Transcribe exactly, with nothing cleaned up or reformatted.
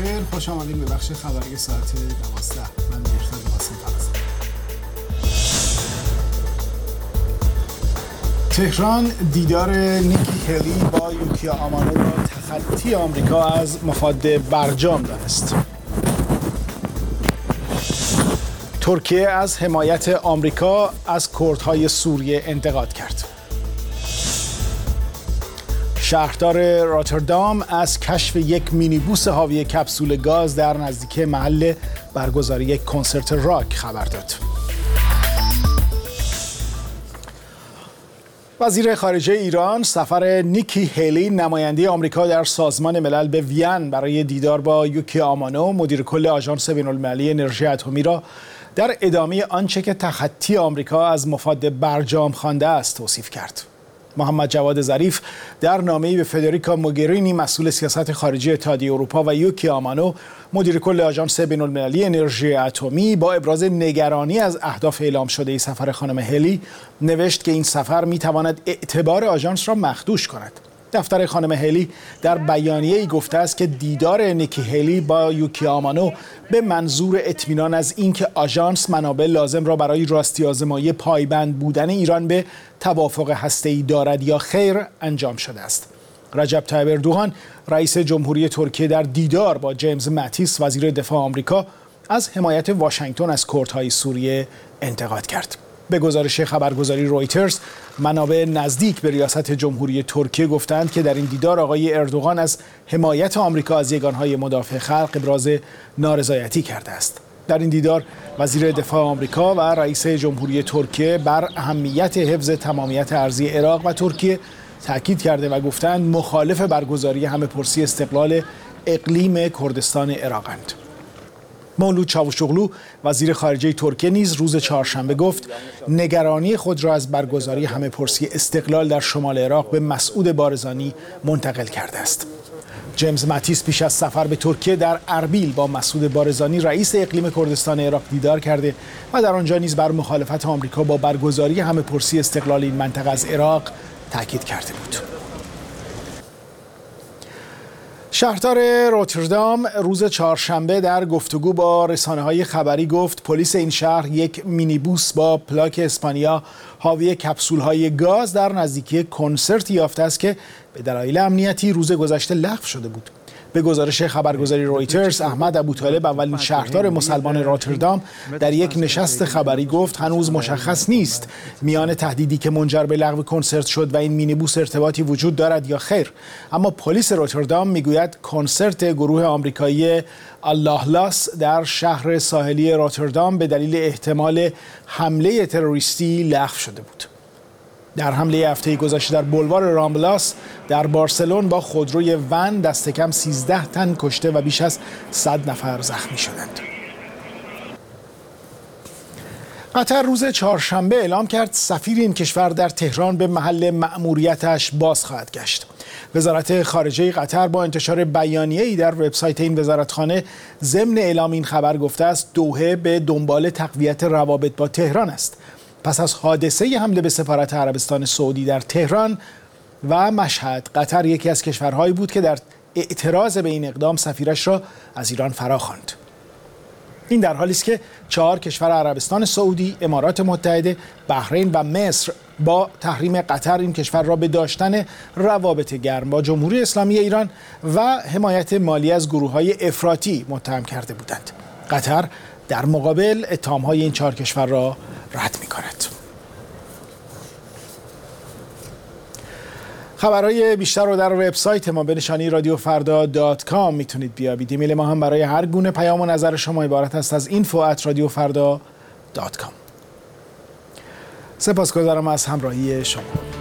بخیر، خوش آمدید به بخش خبری ساعت دوازده. من مهرداد قاسم هستم. تهران دیدار نیکی هلی با یوکیا آمانو را تخطی آمریکا از مفاد برجام دانست. ترکیه از حمایت آمریکا از کردهای سوریه انتقاد کرد. شهردار راتردام از کشف یک مینیبوس حاوی کپسول گاز در نزدیکی محل برگزاری یک کنسرت راک خبر داد. وزیر خارجه ایران سفر نیکی هلی نماینده آمریکا در سازمان ملل به وین برای دیدار با یوکیا آمانو مدیر کل آژانس بین‌المللی انرژی اتمی را در ادامه آنچه که تخطی آمریکا از مفاد برجام خوانده است توصیف کرد. محمد جواد ظریف در نامه‌ای به فدریکا موگرینی مسئول سیاست خارجی اتحادیه اروپا و یوکیا آمانو مدیر کل آژانس بین‌المللی انرژی اتمی با ابراز نگرانی از اهداف اعلام شده سفر خانم هلی نوشت که این سفر می‌تواند اعتبار آژانس را مخدوش کند. دفتر خانم هلی در بیانیه‌ای گفته است که دیدار نیکی هلی با یوکیا آمانو به منظور اطمینان از اینکه آژانس منابع لازم را برای راستی آزمایی پایبند بودن ایران به توافق هسته‌ای دارد یا خیر انجام شده است. رجب طیب اردوغان رئیس جمهوری ترکیه در دیدار با جیمز ماتیس وزیر دفاع آمریکا از حمایت واشنگتن از کردهای سوریه انتقاد کرد. به گزارش خبرگزاری رویترز، منابع نزدیک به ریاست جمهوری ترکیه گفتند که در این دیدار آقای اردوغان از حمایت آمریکا از یگانهای مدافع خلق ابراز نارضایتی کرده است. در این دیدار وزیر دفاع آمریکا و رئیس جمهوری ترکیه بر اهمیت حفظ تمامیت ارضی عراق و ترکیه تاکید کرده و گفتند مخالف برگزاری همه‌پرسی استقلال اقلیم کردستان عراقند. مولود چاوشوغلو وزیر خارجه ترکیه نیز روز چهارشنبه گفت نگرانی خود را از برگزاری همه‌پرسی استقلال در شمال عراق به مسعود بارزانی منتقل کرده است. جیمز ماتیس پیش از سفر به ترکیه در اربیل با مسعود بارزانی رئیس اقلیم کردستان عراق دیدار کرده و در آنجا نیز بر مخالفت آمریکا با برگزاری همه‌پرسی استقلال این منطقه از عراق تاکید کرده بود. شهردار راتردام روز چهارشنبه در گفتگو با رسانه‌های خبری گفت پلیس این شهر یک مینیبوس با پلاک اسپانیا حاوی کپسول‌های گاز در نزدیکی کنسرتی یافته است که به دلایل امنیتی روز گذشته لغو شده بود. به گزارش خبرگزاری رویترز، احمد ابوطالب اولین شهردار مسلمان راتردام در یک نشست خبری گفت هنوز مشخص نیست میان تهدیدی که منجر به لغو کنسرت شد و این مینیبوس ارتباطی وجود دارد یا خیر، اما پلیس راتردام میگوید کنسرت گروه آمریکایی الله لاس در شهر ساحلی راتردام به دلیل احتمال حمله تروریستی لغو شده بود. در حمله هفته گذشته در بولوار رامبلاس در بارسلون با خودروی ون دست کم سیزده تن کشته و بیش از صد نفر زخمی شدند. قطر روز چهارشنبه اعلام کرد سفیر این کشور در تهران به محل مأموریتش باز خواهد گشت. وزارت خارجه قطر با انتشار بیانیه‌ای در وبسایت این وزارتخانه ضمن اعلام این خبر گفته است دوحه به دنبال تقویت روابط با تهران است. پس از حادثه حمله به سفارت عربستان سعودی در تهران و مشهد، قطر یکی از کشورهایی بود که در اعتراض به این اقدام سفیرش را از ایران فراخواند. این در حالی است که چهار کشور عربستان سعودی، امارات متحده، بحرین و مصر با تحریم قطر این کشور را به داشتن روابط گرم با جمهوری اسلامی ایران و حمایت مالی از گروه‌های افراطی متهم کرده بودند. قطر در مقابل اتهام‌های این چهار کشور را رد می‌کند. خبرهای بیشتر رو در وبسایت ما به نشانی رادیو فردا دات کام میتونید بیابید. ایمیل ما هم برای هر گونه پیام و نظر شما عبارت است از اینفو ات رادیو فردا دات کام. سپاسگزارم از همراهی شما.